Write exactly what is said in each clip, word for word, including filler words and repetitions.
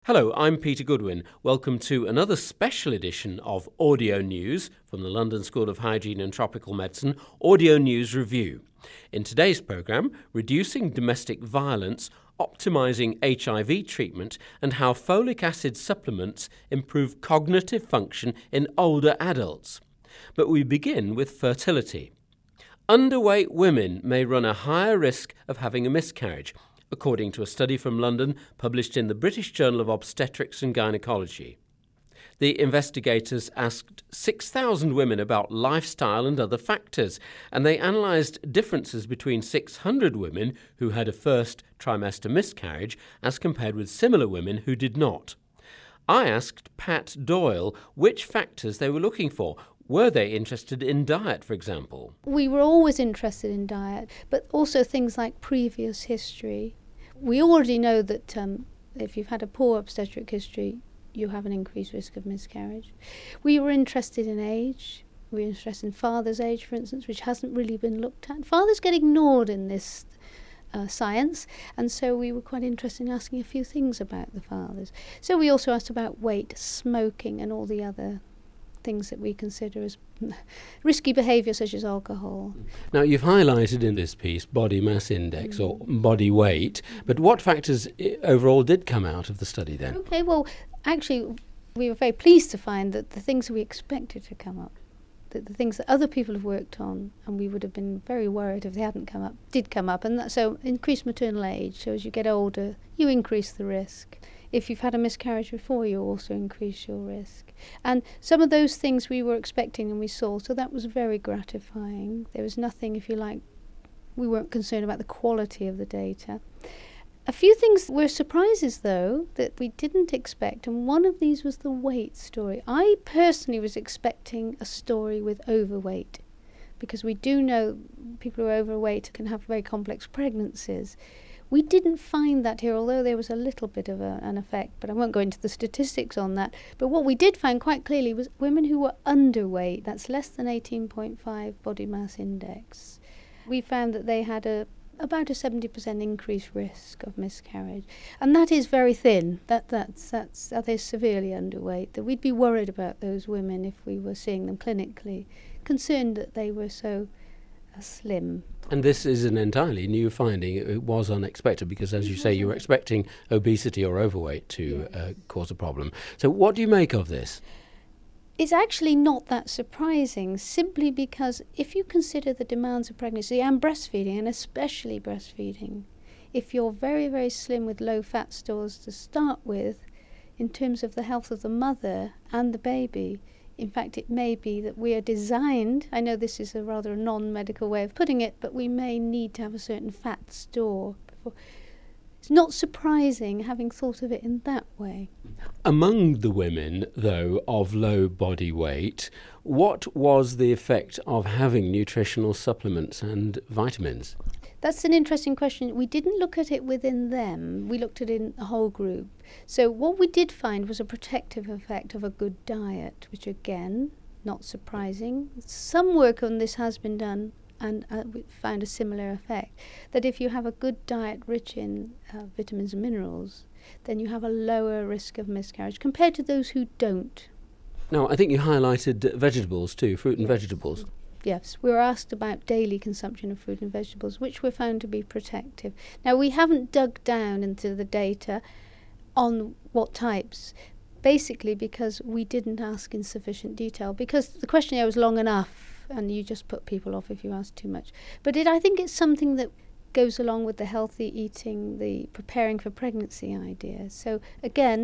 Hello, I'm Peter Goodwin. Welcome to another special edition of Audio News from the London School of Hygiene and Tropical Medicine, Audio News Review. In today's programme, reducing domestic violence, optimising H I V treatment and how folic acid supplements improve cognitive function in older adults. But we begin with fertility. Underweight women may run a higher risk of having a miscarriage, according to a study from London published in the British Journal of Obstetrics and Gynecology. The investigators asked six thousand women about lifestyle and other factors, and they analysed differences between six hundred women who had a first trimester miscarriage as compared with similar women who did not. I asked Pat Doyle which factors they were looking for. Were they interested in diet, for example? We were always interested in diet, but also things like previous history. We already know that um, if you've had a poor obstetric history, you have an increased risk of miscarriage. We were interested in age. We were interested in father's age, for instance, which hasn't really been looked at. Fathers get ignored in this uh, science, and so we were quite interested in asking a few things about the fathers. So we also asked about weight, smoking, and all the other things that we consider as risky behaviour, such as alcohol. Now, you've highlighted in this piece body mass index mm. or body weight, but what factors overall did come out of the study then? Okay, well, actually, we were very pleased to find that the things we expected to come up, that the things that other people have worked on, and we would have been very worried if they hadn't come up, did come up. And that, so increased maternal age, so as you get older, you increase the risk. If you've had a miscarriage before, you also increase your risk. And some of those things we were expecting and we saw, so that was very gratifying. There was nothing, if you like, we weren't concerned about the quality of the data. A few things were surprises, though, that we didn't expect, and one of these was the weight story. I personally was expecting a story with overweight, because we do know people who are overweight can have very complex pregnancies. We didn't find that here, although there was a little bit of a, an effect, but I won't go into the statistics on that. But what we did find quite clearly was women who were underweight, that's less than eighteen point five body mass index. We found that they had a about a seventy percent increased risk of miscarriage. And that is very thin. That that's, that's, that is severely underweight. That we'd be worried about those women if we were seeing them clinically, concerned that they were so uh, slim. And this is an entirely new finding. It was unexpected because, as you say, you were expecting obesity or overweight to yeah. uh, cause a problem. So what do you make of this? It's actually not that surprising, simply because if you consider the demands of pregnancy and breastfeeding, and especially breastfeeding, if you're very, very slim with low fat stores to start with, in terms of the health of the mother and the baby, in fact, it may be that we are designed, I know this is a rather non-medical way of putting it, but we may need to have a certain fat store before. It's not surprising, having thought of it in that way. Among the women, though, of low body weight, what was the effect of having nutritional supplements and vitamins? That's an interesting question. We didn't look at it within them. We looked at it in the whole group. So what we did find was a protective effect of a good diet, which, again, not surprising. Some work on this has been done, and uh, we found a similar effect, that if you have a good diet rich in uh, vitamins and minerals, then you have a lower risk of miscarriage compared to those who don't. Now, I think you highlighted vegetables too, fruit and Yes. vegetables. Yes, we were asked about daily consumption of fruit and vegetables, which were found to be protective. Now, we haven't dug down into the data on what types, basically because we didn't ask in sufficient detail, because the questionnaire was long enough and you just put people off if you ask too much. But it, I think it's something that goes along with the healthy eating, the preparing for pregnancy idea. So, again,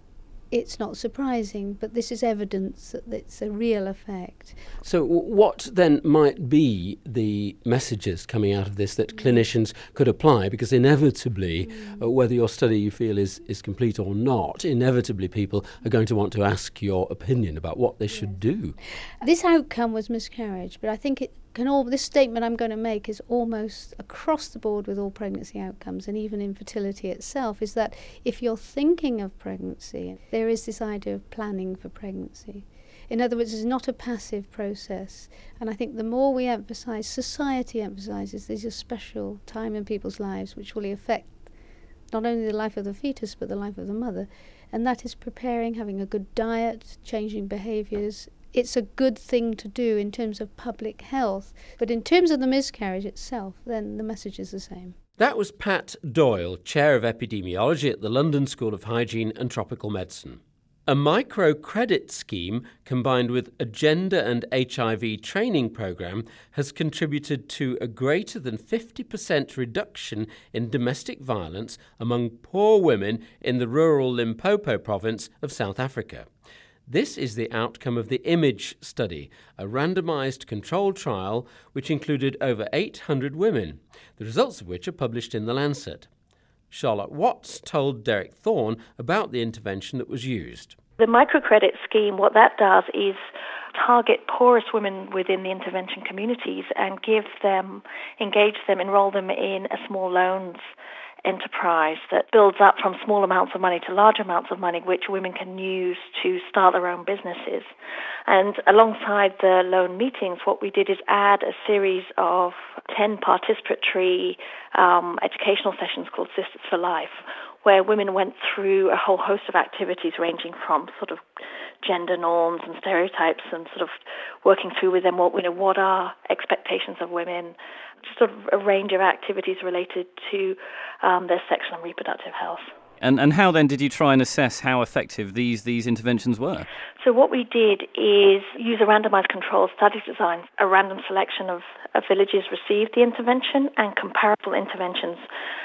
it's not surprising, but this is evidence that it's a real effect. So what then might be the messages coming out of this that clinicians could apply? Because inevitably, mm. uh, whether your study you feel is, is complete or not, inevitably people are going to want to ask your opinion about what they yes. should do. This outcome was miscarriage, but I think it can all, this statement I'm going to make is almost across the board with all pregnancy outcomes, and even infertility itself, is that if you're thinking of pregnancy, there is this idea of planning for pregnancy. In other words, it's not a passive process. And I think the more we emphasise, society emphasises, there's a special time in people's lives which will affect not only the life of the fetus but the life of the mother. and that is preparing, having a good diet, changing behaviours. It's a good thing to do in terms of public health. But in terms of the miscarriage itself, then the message is the same. That was Pat Doyle, Chair of Epidemiology at the London School of Hygiene and Tropical Medicine. A microcredit scheme combined with a gender and H I V training programme has contributed to a greater than fifty percent reduction in domestic violence among poor women in the rural Limpopo province of South Africa. This is the outcome of the IMAGE study, a randomised controlled trial which included over eight hundred women, the results of which are published in The Lancet. Charlotte Watts told Derek Thorne about the intervention that was used. The microcredit scheme, what that does is target poorest women within the intervention communities and give them, engage them, enroll them in a small loans enterprise that builds up from small amounts of money to large amounts of money, which women can use to start their own businesses. And alongside the loan meetings, what we did is add a series of ten participatory um, educational sessions called Sisters for Life, where women went through a whole host of activities ranging from sort of gender norms and stereotypes and sort of working through with them what, you know, what are expectations of women, sort of a range of activities related to um, their sexual and reproductive health. And and how then did you try and assess how effective these, these interventions were? So what we did is use a randomised control study design. A random selection of, of villages received the intervention, and comparable interventions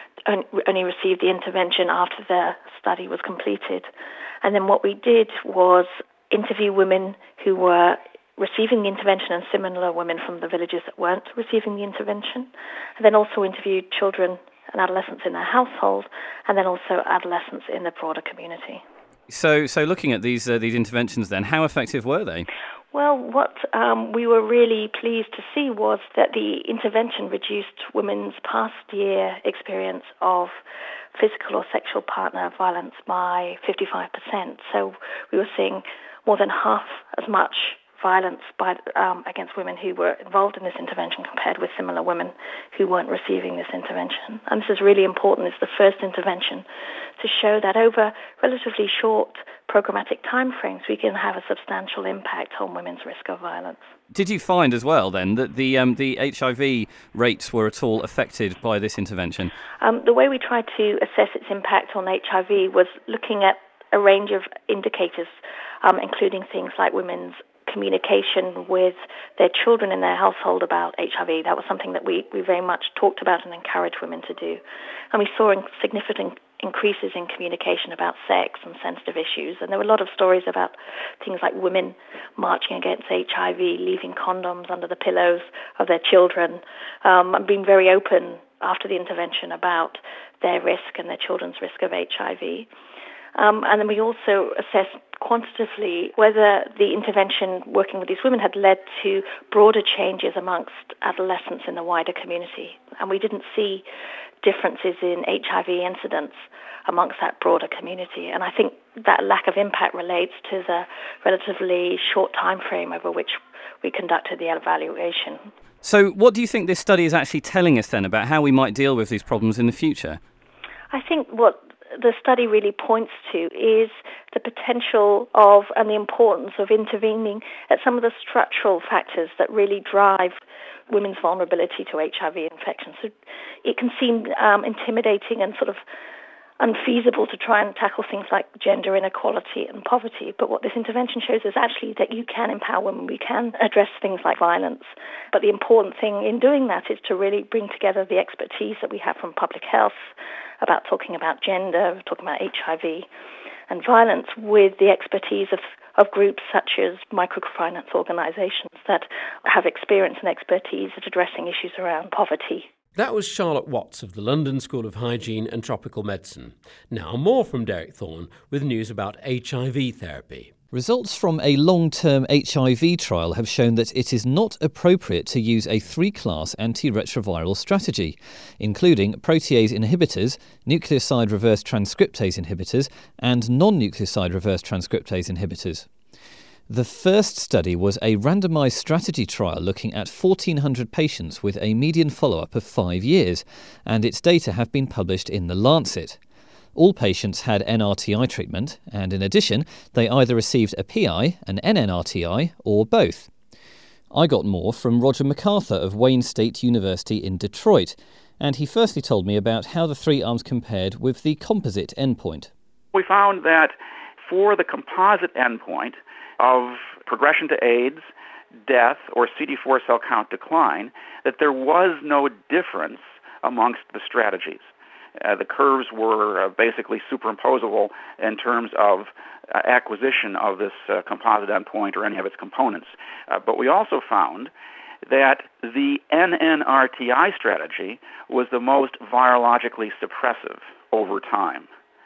only received the intervention after the study was completed. And then what we did was interview women who were receiving the intervention and similar women from the villages that weren't receiving the intervention, and then also interviewed children and adolescents in their household, and then also adolescents in the broader community. So, so looking at these uh, these interventions then, how effective were they? Well, what um, we were really pleased to see was that the intervention reduced women's past year experience of physical or sexual partner violence by fifty-five percent. So we were seeing more than half as much violence by, um, against women who were involved in this intervention compared with similar women who weren't receiving this intervention. And this is really important. It's the first intervention to show that over relatively short programmatic timeframes we can have a substantial impact on women's risk of violence. Did you find as well then that the um, the H I V rates were at all affected by this intervention? Um, the way we tried to assess its impact on H I V was looking at a range of indicators, um, including things like women's communication with their children in their household about H I V. That was something that we, we very much talked about and encouraged women to do. And we saw significant increases in communication about sex and sensitive issues. And there were a lot of stories about things like women marching against H I V, leaving condoms under the pillows of their children, um, and being very open after the intervention about their risk and their children's risk of H I V. Um, and then we also assessed quantitatively whether the intervention working with these women had led to broader changes amongst adolescents in the wider community. And we didn't see differences in H I V incidence amongst that broader community. And I think that lack of impact relates to the relatively short time frame over which we conducted the evaluation. So what do you think this study is actually telling us then about how we might deal with these problems in the future? I think what the study really points to is the potential of and the importance of intervening at some of the structural factors that really drive women's vulnerability to H I V infection. So it can seem um, intimidating and sort of unfeasible to try and tackle things like gender inequality and poverty. But what this intervention shows is actually that you can empower women. We can address things like violence. But the important thing in doing that is to really bring together the expertise that we have from public health about talking about gender, talking about H I V and violence, with the expertise of, of groups such as microfinance organisations that have experience and expertise at addressing issues around poverty. That was Charlotte Watts of the London School of Hygiene and Tropical Medicine. Now more from Derek Thorne with news about H I V therapy. Results from a long-term H I V trial have shown that it is not appropriate to use a three-class antiretroviral strategy, including protease inhibitors, nucleoside reverse transcriptase inhibitors, and non-nucleoside reverse transcriptase inhibitors. The first study was a randomised strategy trial looking at fourteen hundred patients with a median follow-up of five years, and its data have been published in The Lancet. All patients had N R T I treatment, and in addition, they either received a P I, an N N R T I, or both. I got more from Roger MacArthur of Wayne State University in Detroit, and he firstly told me about how the three arms compared with the composite endpoint. We found that for the composite endpoint of progression to AIDS, death, or C D four cell count decline, that there was no difference amongst the strategies. Uh, the curves were uh, basically superimposable in terms of uh, acquisition of this uh, composite endpoint or any of its components. Uh, but we also found that the N N R T I strategy was the most virologically suppressive over time.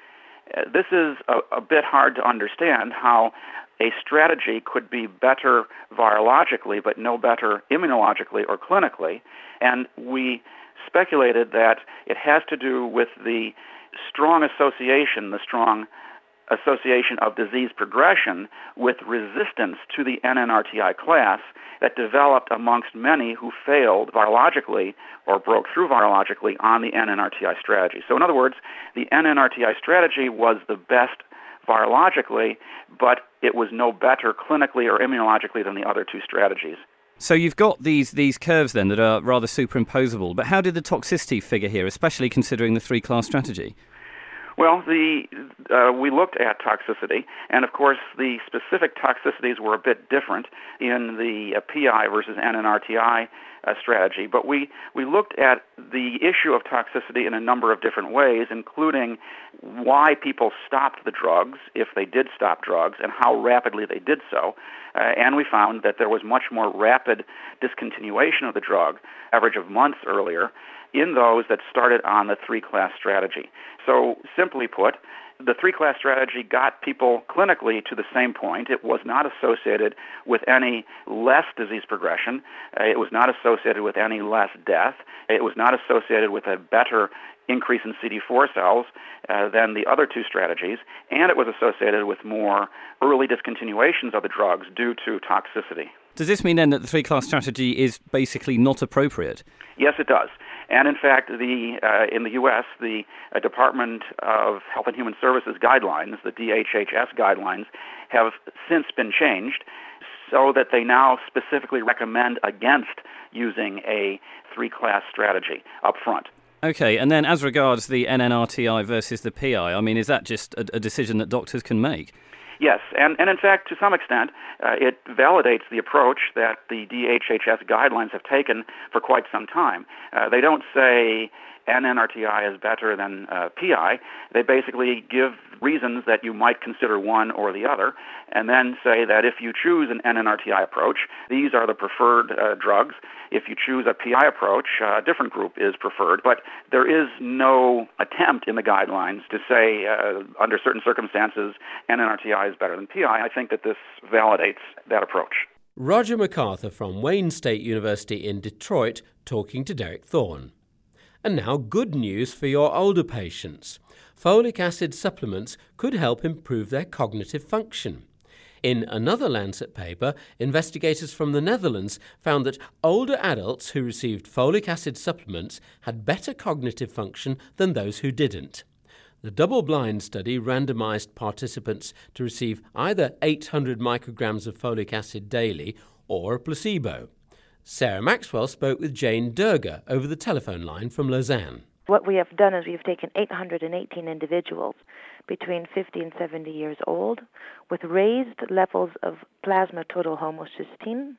Uh, this is a, a bit hard to understand how a strategy could be better virologically but no better immunologically or clinically, and we speculated that it has to do with the strong association, the strong association of disease progression with resistance to the N N R T I class that developed amongst many who failed virologically or broke through virologically on the N N R T I strategy. So in other words, the N N R T I strategy was the best virologically, but it was no better clinically or immunologically than the other two strategies. So you've got these these curves then that are rather superimposable, but how did the toxicity figure here, especially considering the three-class strategy? Well, the uh, we looked at toxicity, and of course the specific toxicities were a bit different in the uh, P I versus N N R T I uh, strategy, but we, we looked at the issue of toxicity in a number of different ways, including why people stopped the drugs, if they did stop drugs, and how rapidly they did so. Uh, and we found that there was much more rapid discontinuation of the drug, average of months earlier, in those that started on the three-class strategy. So simply put, the three-class strategy got people clinically to the same point. It was not associated with any less disease progression. Uh, it was not associated with any less death. It was not associated with a better increase in C D four cells uh, than the other two strategies, and it was associated with more early discontinuations of the drugs due to toxicity. Does this mean then that the three-class strategy is basically not appropriate? Yes, it does. And in fact, the uh, in the U S, the uh, Department of Health and Human Services guidelines, the D H H S guidelines, have since been changed so that they now specifically recommend against using a three-class strategy up front. Okay, and then as regards the N N R T I versus the P I, I mean, is that just a, a decision that doctors can make? Yes, and, and in fact, to some extent, uh, it validates the approach that the D H H S guidelines have taken for quite some time. Uh, they don't say N N R T I is better than uh, P I. They basically give reasons that you might consider one or the other, and then say that if you choose an N N R T I approach, these are the preferred uh, drugs. If you choose a P I approach, uh, a different group is preferred. But there is no attempt in the guidelines to say, uh, under certain circumstances, N N R T I is better than P I. I think that this validates that approach. Roger MacArthur from Wayne State University in Detroit talking to Derek Thorne. And now good news for your older patients. Folic acid supplements could help improve their cognitive function. In another Lancet paper, investigators from the Netherlands found that older adults who received folic acid supplements had better cognitive function than those who didn't. The double-blind study randomized participants to receive either eight hundred micrograms of folic acid daily or a placebo. Sarah Maxwell spoke with Jane Durga over the telephone line from Lausanne. What we have done is we've taken eight hundred eighteen individuals between fifty and seventy years old with raised levels of plasma total homocysteine,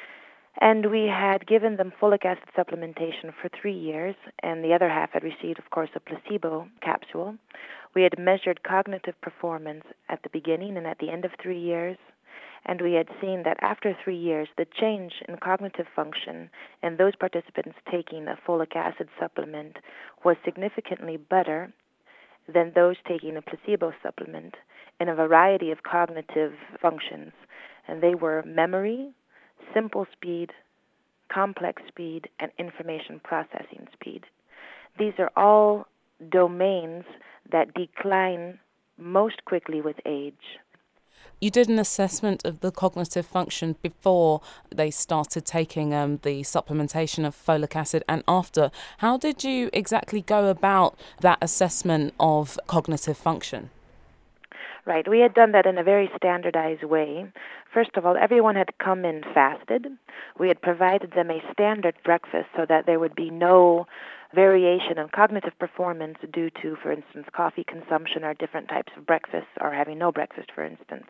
and we had given them folic acid supplementation for three years, and the other half had received, of course, a placebo capsule. We had measured cognitive performance at the beginning and at the end of three years, and we had seen that after three years, the change in cognitive function in those participants taking a folic acid supplement was significantly better than those taking a placebo supplement in a variety of cognitive functions. And they were memory, simple speed, complex speed, and information processing speed. These are all domains that decline most quickly with age. You did an assessment of the cognitive function before they started taking um, the supplementation of folic acid and after. How did you exactly go about that assessment of cognitive function? Right. We had done that in a very standardized way. First of all, everyone had come in fasted. We had provided them a standard breakfast so that there would be no variation in cognitive performance due to, for instance, coffee consumption or different types of breakfasts or having no breakfast, for instance.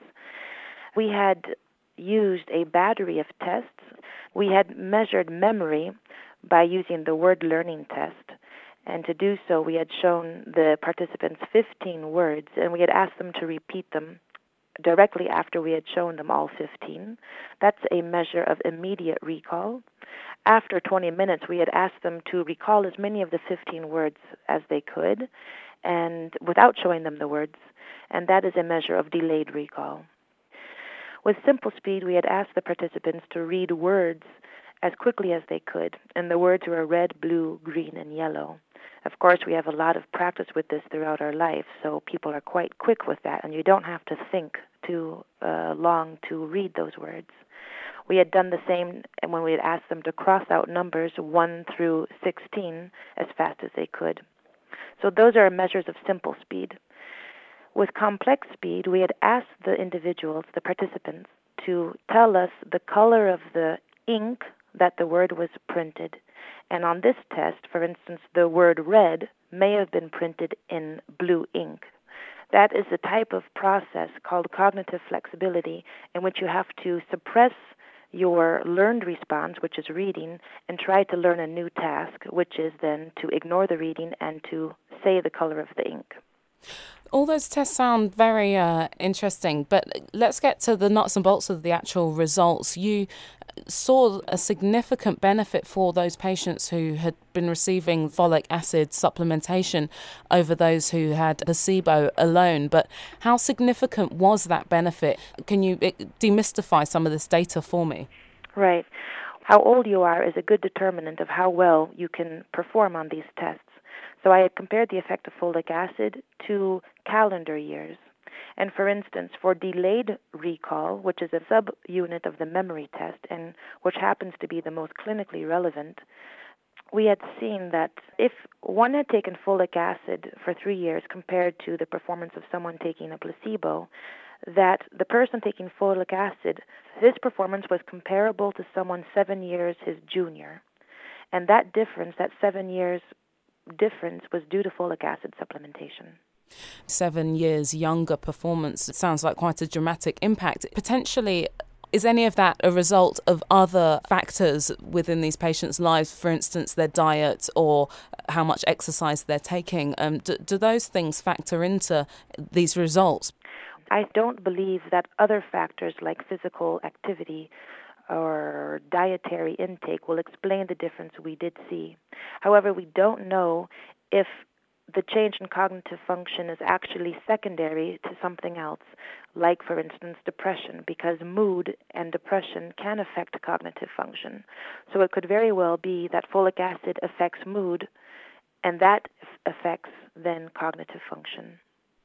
We had used a battery of tests. We had measured memory by using the word learning test. And to do so, we had shown the participants fifteen words, and we had asked them to repeat them directly after we had shown them all fifteen. That's a measure of immediate recall. After twenty minutes, we had asked them to recall as many of the fifteen words as they could, and without showing them the words, and that is a measure of delayed recall. With Simple Speed, we had asked the participants to read words as quickly as they could, and the words were red, blue, green, and yellow. Of course, we have a lot of practice with this throughout our life, so people are quite quick with that, and you don't have to think too uh, long to read those words. We had done the same when we had asked them to cross out numbers one through sixteen as fast as they could. So those are measures of simple speed. With complex speed, we had asked the individuals, the participants, to tell us the color of the ink that the word was printed. And on this test, for instance, the word red may have been printed in blue ink. That is a type of process called cognitive flexibility, in which you have to suppress your learned response, which is reading, and try to learn a new task, which is then to ignore the reading and to say the color of the ink. All those tests sound very uh, interesting, but let's get to the nuts and bolts of the actual results. You saw a significant benefit for those patients who had been receiving folic acid supplementation over those who had placebo alone, but how significant was that benefit? Can you demystify some of this data for me? Right. How old you are is a good determinant of how well you can perform on these tests. So I had compared the effect of folic acid to calendar years. And for instance, for delayed recall, which is a subunit of the memory test and which happens to be the most clinically relevant, we had seen that if one had taken folic acid for three years compared to the performance of someone taking a placebo, that the person taking folic acid, his performance was comparable to someone seven years his junior. And that difference, that seven years difference, was due to folic acid supplementation. Seven years younger performance, it sounds like quite a dramatic impact. Potentially, is any of that a result of other factors within these patients' lives, for instance, their diet or how much exercise they're taking? Um, do, do those things factor into these results? I don't believe that other factors like physical activity or dietary intake will explain the difference we did see. However, we don't know if the change in cognitive function is actually secondary to something else, like, for instance, depression, because mood and depression can affect cognitive function. So it could very well be that folic acid affects mood, and that affects then cognitive function.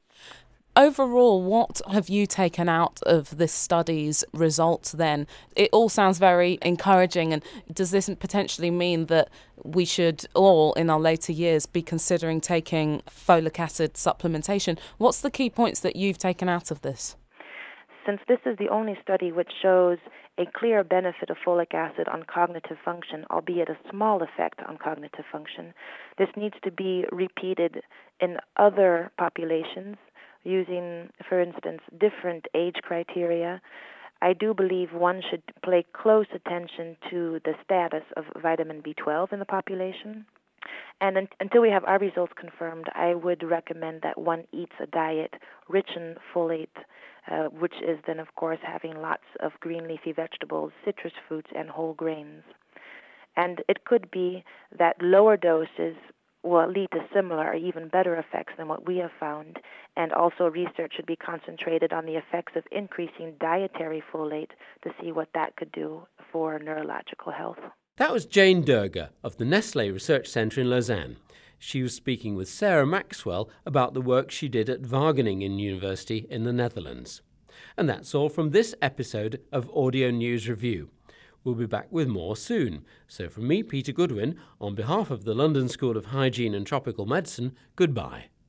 Overall, what have you taken out of this study's results then? It all sounds very encouraging, and does this potentially mean that we should all, in our later years, be considering taking folic acid supplementation? What's the key points that you've taken out of this? Since this is the only study which shows a clear benefit of folic acid on cognitive function, albeit a small effect on cognitive function, this needs to be repeated in other populations, using, for instance, different age criteria. I do believe one should pay close attention to the status of vitamin B twelve in the population. And un- until we have our results confirmed, I would recommend that one eats a diet rich in folate, uh, which is then, of course, having lots of green leafy vegetables, citrus fruits, and whole grains. And it could be that lower doses will lead to similar or even better effects than what we have found, and also research should be concentrated on the effects of increasing dietary folate to see what that could do for neurological health. That was Jane Durga of the Nestlé Research Centre in Lausanne. She was speaking with Sarah Maxwell about the work she did at Wageningen University in the Netherlands. And that's all from this episode of Audio News Review. We'll be back with more soon. So from me, Peter Goodwin, on behalf of the London School of Hygiene and Tropical Medicine, goodbye.